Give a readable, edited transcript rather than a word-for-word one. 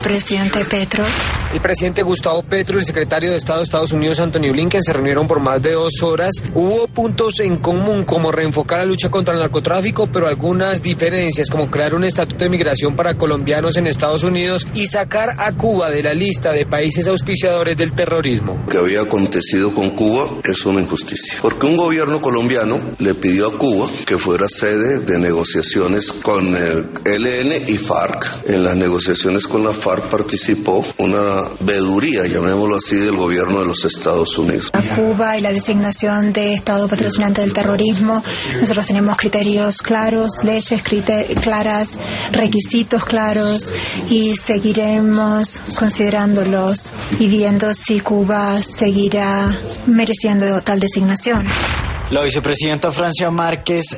presidente Petro. El presidente Gustavo Petro y el secretario de Estado de Estados Unidos, Anthony Blinken, se reunieron por más de 2 horas. Hubo puntos en común, como reenfocar la lucha contra el narcotráfico, pero algunas diferencias, como crear un estatuto de migración para colombianos en Estados Unidos y sacar a Cuba de la lista de países auspiciadores del terrorismo. Lo que había acontecido con Cuba es una injusticia, porque un gobierno colombiano le pidió a Cuba que fuera sede de negociaciones con el ELN y FARC. En las negociaciones con la FARC participó una veeduría, llamémoslo así, del gobierno de los Estados Unidos. A Cuba y la designación de Estado patrocinante del terrorismo, nosotros tenemos criterios claros, leyes claras, requisitos claros y seguiremos considerándolos y viendo si Cuba seguirá mereciendo tal designación. La vicepresidenta Francia Márquez